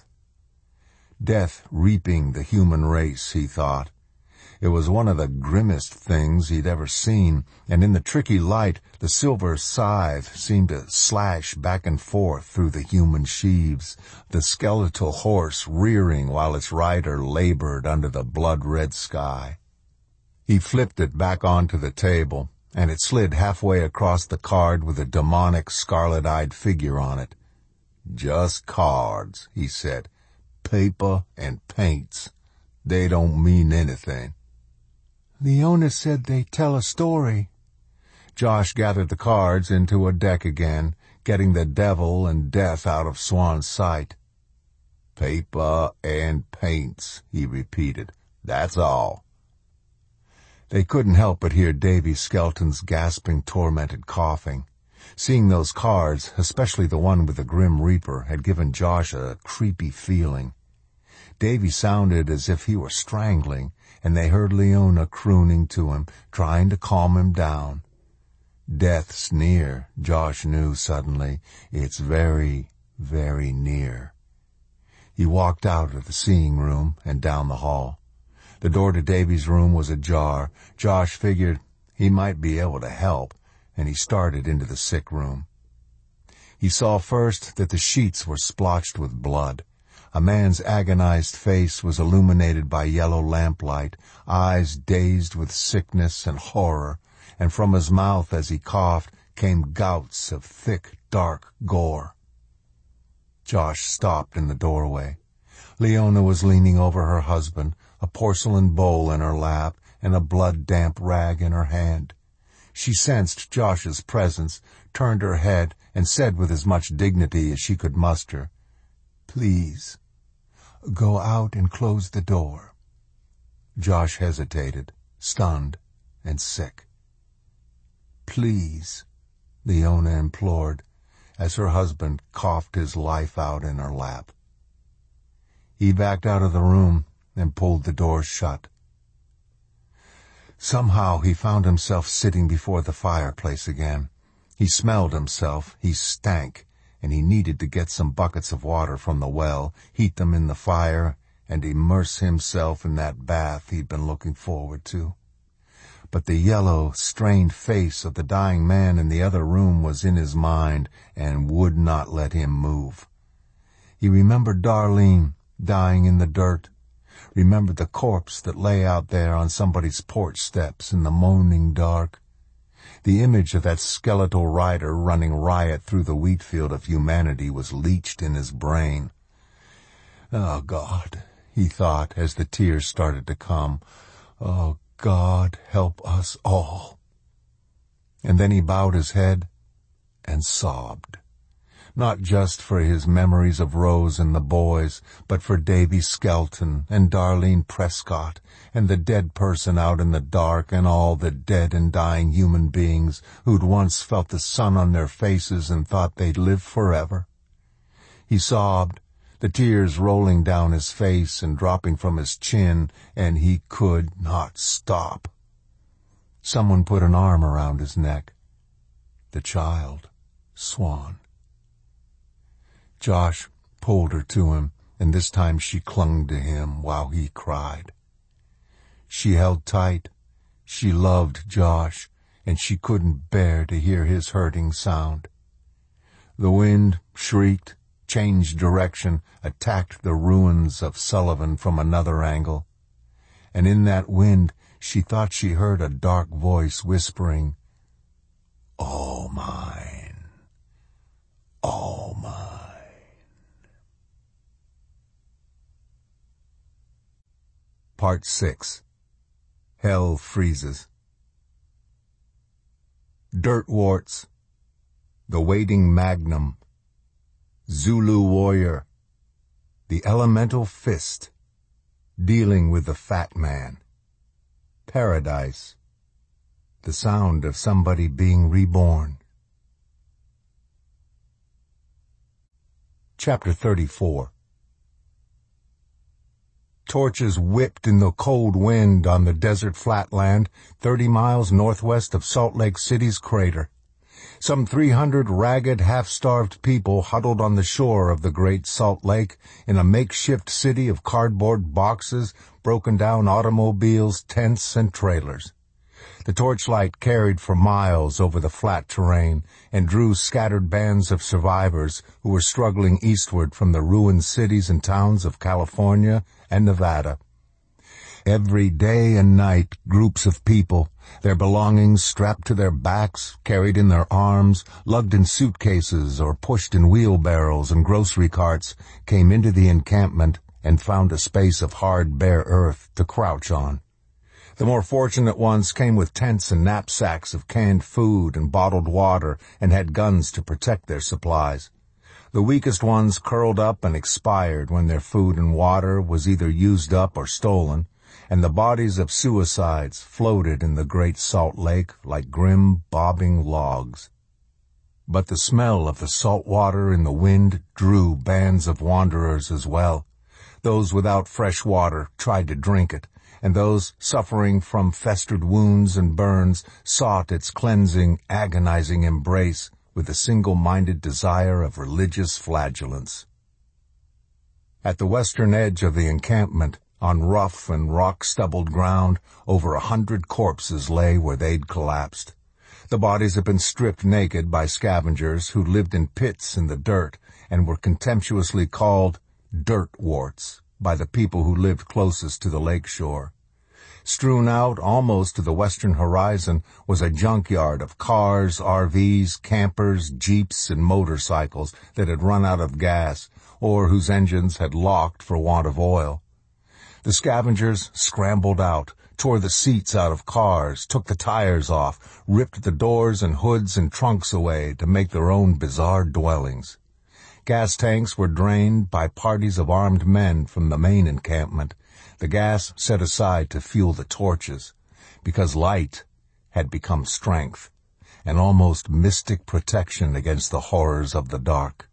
Death reaping the human race, he thought. It was one of the grimmest things he'd ever seen, and in the tricky light, the silver scythe seemed to slash back and forth through the human sheaves, the skeletal horse rearing while its rider labored under the blood-red sky. He flipped it back onto the table, and it slid halfway across the card with a demonic scarlet-eyed figure on it. "Just cards," he said. "Paper and paints. They don't mean anything." "Leona said they tell a story." Josh gathered the cards into a deck again, getting the devil and death out of Swan's sight. "Paper and paints," he repeated. "That's all." They couldn't help but hear Davy Skelton's gasping, tormented coughing. Seeing those cards, especially the one with the Grim Reaper, had given Josh a creepy feeling. Davy sounded as if he were strangling, and they heard Leona crooning to him, trying to calm him down. Death's near, Josh knew suddenly. It's very, very near. He walked out of the seeing room and down the hall. The door to Davy's room was ajar. Josh figured he might be able to help, and he started into the sick room. He saw first that the sheets were splotched with blood. A man's agonized face was illuminated by yellow lamplight, eyes dazed with sickness and horror, and from his mouth as he coughed came gouts of thick, dark gore. Josh stopped in the doorway. Leona was leaning over her husband, a porcelain bowl in her lap and a blood-damp rag in her hand. She sensed Josh's presence, turned her head, and said with as much dignity as she could muster, "Please, go out and close the door." Josh hesitated, stunned and sick. "Please," Leona implored, as her husband coughed his life out in her lap. He backed out of the room and pulled the door shut. Somehow he found himself sitting before the fireplace again. He smelled himself, he stank, and he needed to get some buckets of water from the well, heat them in the fire, and immerse himself in that bath he'd been looking forward to. But the yellow, strained face of the dying man in the other room was in his mind and would not let him move. He remembered Darlene dying in the dirt, remembered the corpse that lay out there on somebody's porch steps in the moaning dark. The image of that skeletal rider running riot through the wheat field of humanity was leached in his brain. "Oh, God," he thought as the tears started to come. "Oh, God, help us all." And then he bowed his head and sobbed. Not just for his memories of Rose and the boys, but for Davy Skelton and Darlene Prescott and the dead person out in the dark and all the dead and dying human beings who'd once felt the sun on their faces and thought they'd live forever. He sobbed, the tears rolling down his face and dropping from his chin, and he could not stop. Someone put an arm around his neck. The child, Swan. Josh pulled her to him, and this time she clung to him while he cried. She held tight. She loved Josh, and she couldn't bear to hear his hurting sound. The wind shrieked, changed direction, attacked the ruins of Sullivan from another angle. And in that wind she thought she heard a dark voice whispering, "All mine, all mine." Part 6. Hell Freezes. Dirtwarts, the Waiting Magnum, Zulu Warrior, the Elemental Fist, Dealing with the Fat Man, Paradise, the sound of somebody being reborn. Chapter 34. Torches whipped in the cold wind on the desert flatland 30 miles northwest of Salt Lake City's crater. Some 300 ragged, half-starved people huddled on the shore of the Great Salt Lake in a makeshift city of cardboard boxes, broken-down automobiles, tents, and trailers. The torchlight carried for miles over the flat terrain and drew scattered bands of survivors who were struggling eastward from the ruined cities and towns of California and Nevada. Every day and night, groups of people, their belongings strapped to their backs, carried in their arms, lugged in suitcases or pushed in wheelbarrows and grocery carts, came into the encampment and found a space of hard, bare earth to crouch on. The more fortunate ones came with tents and knapsacks of canned food and bottled water and had guns to protect their supplies. The weakest ones curled up and expired when their food and water was either used up or stolen, and the bodies of suicides floated in the Great Salt Lake like grim, bobbing logs. But the smell of the salt water in the wind drew bands of wanderers as well. Those without fresh water tried to drink it, and those suffering from festered wounds and burns sought its cleansing, agonizing embrace with the single-minded desire of religious flagellance. At the western edge of the encampment, on rough and rock-stubbled ground, over 100 corpses lay where they'd collapsed. The bodies had been stripped naked by scavengers who lived in pits in the dirt and were contemptuously called dirtwarts by the people who lived closest to the lake shore. Strewn out almost to the western horizon was a junkyard of cars, RVs, campers, jeeps, and motorcycles that had run out of gas or whose engines had locked for want of oil. The scavengers scrambled out, tore the seats out of cars, took the tires off, ripped the doors and hoods and trunks away to make their own bizarre dwellings. Gas tanks were drained by parties of armed men from the main encampment, the gas set aside to fuel the torches, because light had become strength, an almost mystic protection against the horrors of the dark.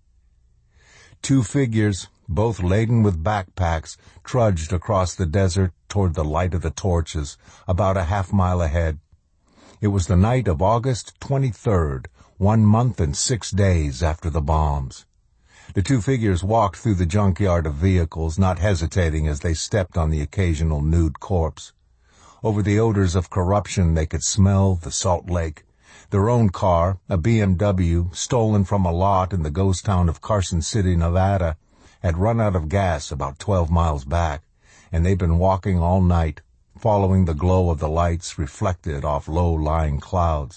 2 figures, both laden with backpacks, trudged across the desert toward the light of the torches, about a half-mile ahead. It was the night of August 23rd, 1 month and 6 days after the bombs. The two figures walked through the junkyard of vehicles, not hesitating as they stepped on the occasional nude corpse. Over the odors of corruption they could smell the salt lake. Their own car, a BMW, stolen from a lot in the ghost town of Carson City, Nevada, had run out of gas about 12 miles back, and they'd been walking all night, following the glow of the lights reflected off low-lying clouds.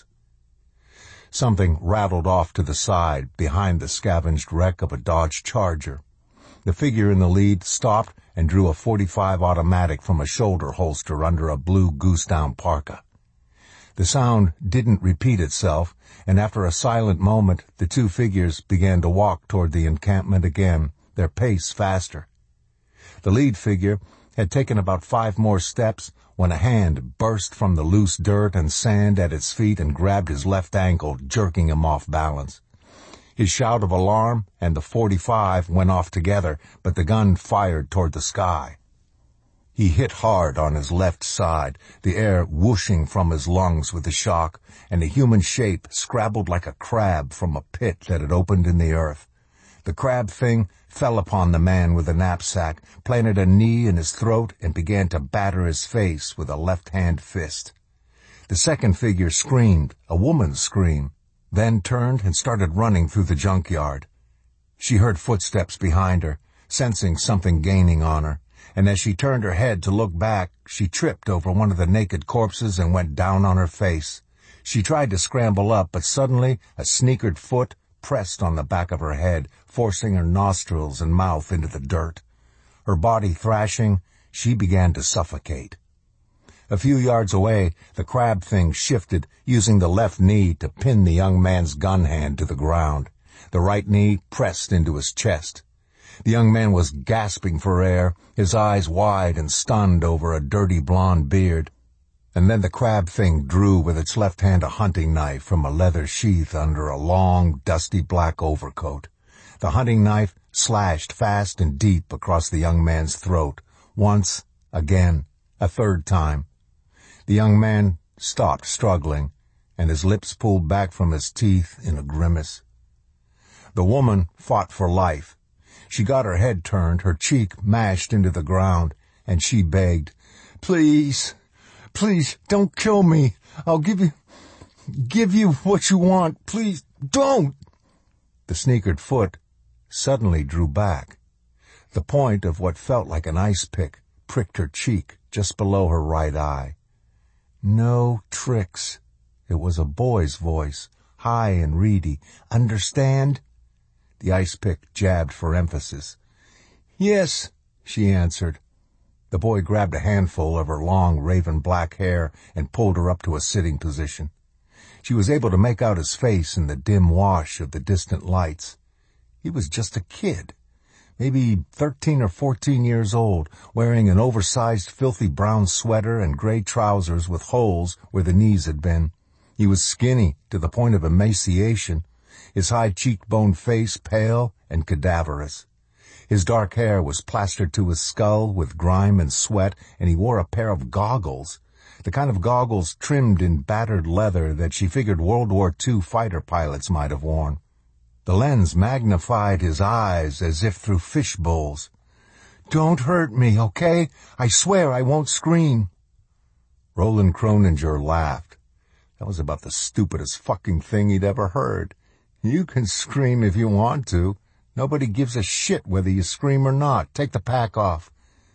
Something rattled off to the side behind the scavenged wreck of a Dodge Charger. The figure in the lead stopped and drew a .45 automatic from a shoulder holster under a blue goose-down parka. The sound didn't repeat itself, and after a silent moment, the two figures began to walk toward the encampment again, their pace faster. The lead figure had taken about 5 more steps when a hand burst from the loose dirt and sand at its feet and grabbed his left ankle, jerking him off balance. His shout of alarm and the .45 went off together, but the gun fired toward the sky. He hit hard on his left side, the air whooshing from his lungs with the shock, and a human shape scrabbled like a crab from a pit that had opened in the earth. The crab thing fell upon the man with the knapsack, planted a knee in his throat, and began to batter his face with a left-hand fist. The second figure screamed, a woman's scream, then turned and started running through the junkyard. She heard footsteps behind her, sensing something gaining on her, and as she turned her head to look back, she tripped over one of the naked corpses and went down on her face. She tried to scramble up, but suddenly a sneakered foot pressed on the back of her head, forcing her nostrils and mouth into the dirt. Her body thrashing, she began to suffocate. A few yards away, the crab thing shifted, using the left knee to pin the young man's gun hand to the ground. The right knee pressed into his chest. The young man was gasping for air, his eyes wide and stunned over a dirty blonde beard. And then the crab thing drew with its left hand a hunting knife from a leather sheath under a long, dusty black overcoat. The hunting knife slashed fast and deep across the young man's throat, once, again, a third time. The young man stopped struggling, and his lips pulled back from his teeth in a grimace. The woman fought for life. She got her head turned, her cheek mashed into the ground, and she begged, "Please, please, don't kill me. I'll give you what you want. Please, don't." The sneakered foot suddenly drew back. The point of what felt like an ice pick pricked her cheek just below her right eye. "No tricks." It was a boy's voice, high and reedy. "Understand?" The ice pick jabbed for emphasis. "Yes," she answered. The boy grabbed a handful of her long, raven black hair and pulled her up to a sitting position. She was able to make out his face in the dim wash of the distant lights. He was just a kid, maybe 13 or 14 years old, wearing an oversized, filthy brown sweater and gray trousers with holes where the knees had been. He was skinny to the point of emaciation, his high cheekbone face pale and cadaverous. His dark hair was plastered to his skull with grime and sweat, and he wore a pair of goggles, the kind of goggles trimmed in battered leather that she figured World War II fighter pilots might have worn. The lens magnified his eyes as if through fish bowls. "Don't hurt me, okay? I swear I won't scream." Roland Croninger laughed. That was about the stupidest fucking thing he'd ever heard. "You can scream if you want to. Nobody gives a shit whether you scream or not. Take the pack off."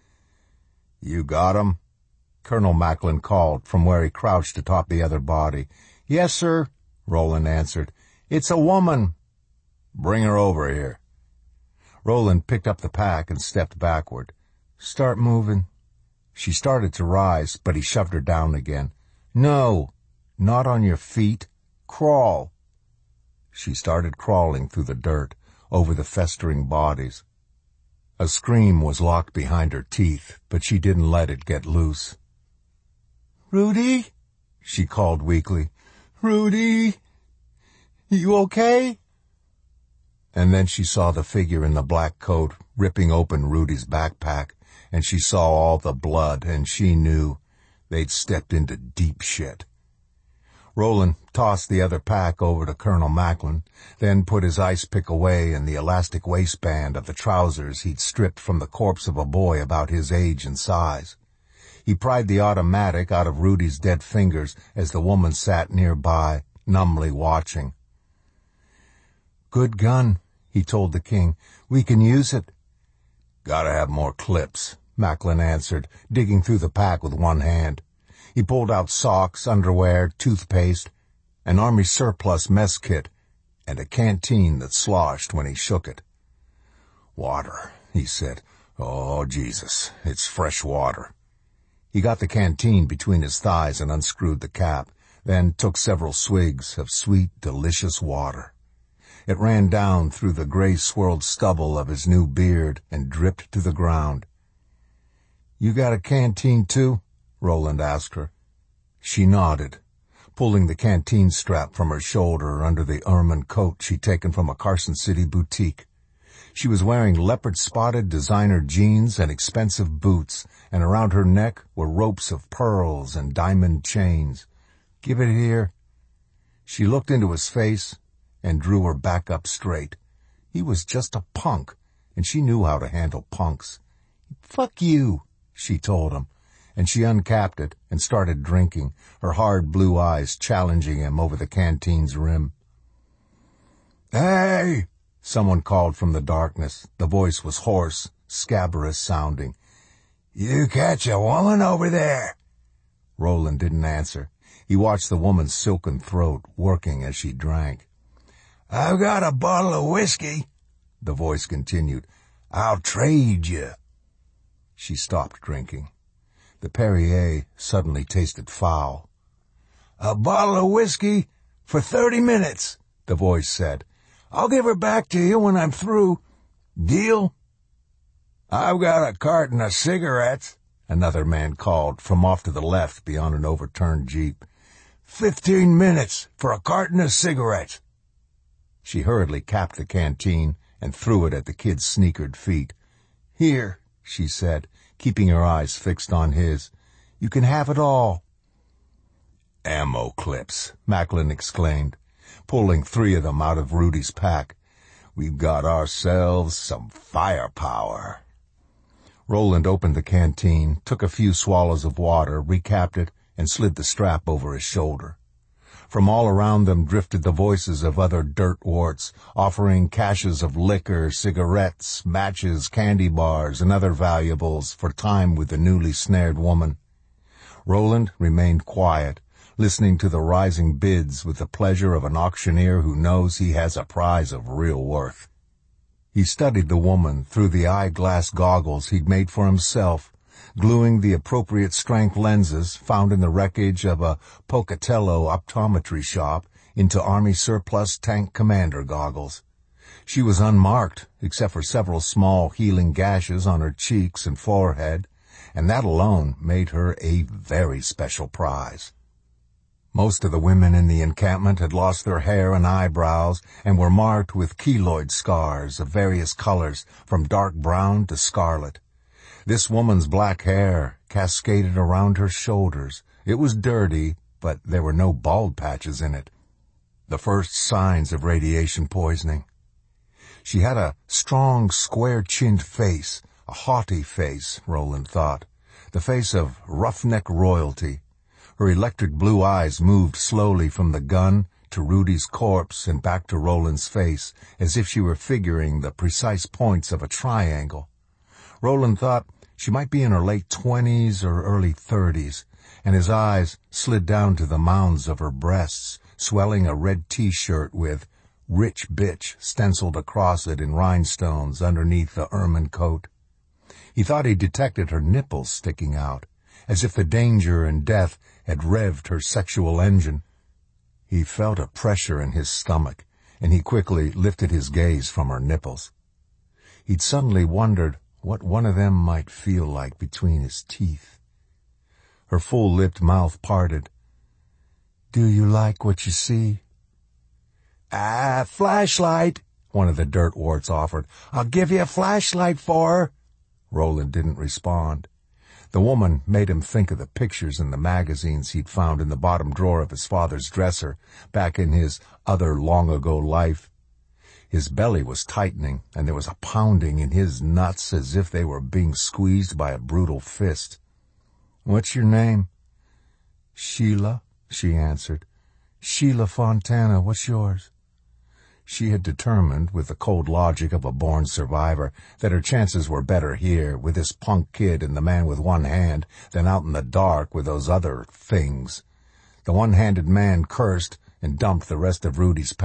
"You got him?" Colonel Macklin called from where he crouched atop the other body. "Yes, sir," Roland answered. "It's a woman." "Bring her over here." Roland picked up the pack and stepped backward. "Start moving." She started to rise, but he shoved her down again. "No, not on your feet. Crawl." She started crawling through the dirt, over the festering bodies. A scream was locked behind her teeth, but she didn't let it get loose. "Rudy?" she called weakly. "Rudy? You okay?" And then she saw the figure in the black coat ripping open Rudy's backpack, and she saw all the blood, and she knew they'd stepped into deep shit. Roland tossed the other pack over to Colonel Macklin, then put his ice pick away in the elastic waistband of the trousers he'd stripped from the corpse of a boy about his age and size. He pried the automatic out of Rudy's dead fingers as the woman sat nearby, numbly watching. "Good gun," he told the king. "We can use it." "Gotta have more clips," Macklin answered, digging through the pack with one hand. He pulled out socks, underwear, toothpaste, an army surplus mess kit, and a canteen that sloshed when he shook it. "Water," he said. "Oh, Jesus, it's fresh water." He got the canteen between his thighs and unscrewed the cap, then took several swigs of sweet, delicious water. It ran down through the gray-swirled stubble of his new beard and dripped to the ground. "You got a canteen, too?" Roland asked her. She nodded, pulling the canteen strap from her shoulder under the ermine coat she'd taken from a Carson City boutique. She was wearing leopard-spotted designer jeans and expensive boots, and around her neck were ropes of pearls and diamond chains. "Give it here." She looked into his face and drew her back up straight. He was just a punk, and she knew how to handle punks. "Fuck you," she told him, and she uncapped it and started drinking, her hard blue eyes challenging him over the canteen's rim. "Hey!" someone called from the darkness. The voice was hoarse, scabrous sounding. "You catch a woman over there?" Roland didn't answer. He watched the woman's silken throat working as she drank. "I've got a bottle of whiskey," the voice continued. "I'll trade you." She stopped drinking. The Perrier suddenly tasted foul. "A bottle of whiskey for 30 minutes, the voice said. "I'll give her back to you when I'm through. Deal?" "I've got a carton of cigarettes," another man called from off to the left beyond an overturned Jeep. 15 minutes for a carton of cigarettes." She hurriedly capped the canteen and threw it at the kid's sneakered feet. "Here," she said, keeping her eyes fixed on his. "You can have it all." "Ammo clips," Macklin exclaimed, pulling 3 of them out of Rudy's pack. "We've got ourselves some firepower." Roland opened the canteen, took a few swallows of water, recapped it, and slid the strap over his shoulder. From all around them drifted the voices of other dirtwarts, offering caches of liquor, cigarettes, matches, candy bars, and other valuables for time with the newly snared woman. Roland remained quiet, listening to the rising bids with the pleasure of an auctioneer who knows he has a prize of real worth. He studied the woman through the eyeglass goggles he'd made for himself, gluing the appropriate strength lenses found in the wreckage of a Pocatello optometry shop into Army surplus tank commander goggles. She was unmarked, except for several small healing gashes on her cheeks and forehead, and that alone made her a very special prize. Most of the women in the encampment had lost their hair and eyebrows and were marked with keloid scars of various colors, from dark brown to scarlet. This woman's black hair cascaded around her shoulders. It was dirty, but there were no bald patches in it. The first signs of radiation poisoning. She had a strong, square-chinned face, a haughty face, Roland thought, the face of roughneck royalty. Her electric blue eyes moved slowly from the gun to Rudy's corpse and back to Roland's face, as if she were figuring the precise points of a triangle. Roland thought she might be in her late 20s or early 30s, and his eyes slid down to the mounds of her breasts, swelling a red T-shirt with "Rich Bitch" stenciled across it in rhinestones underneath the ermine coat. He thought he detected her nipples sticking out, as if the danger and death had revved her sexual engine. He felt a pressure in his stomach, and he quickly lifted his gaze from her nipples. He'd suddenly wondered what one of them might feel like between his teeth. Her full-lipped mouth parted. "Do you like what you see?" Flashlight," one of the dirtwarts offered. "I'll give you a flashlight for her." Roland didn't respond. The woman made him think of the pictures in the magazines he'd found in the bottom drawer of his father's dresser back in his other long-ago life. His belly was tightening, and there was a pounding in his nuts as if they were being squeezed by a brutal fist. "What's your name?" "Sheila," she answered. "Sheila Fontana. What's yours?" She had determined, with the cold logic of a born survivor, that her chances were better here, with this punk kid and the man with one hand, than out in the dark with those other things. The one-handed man cursed and dumped the rest of Rudy's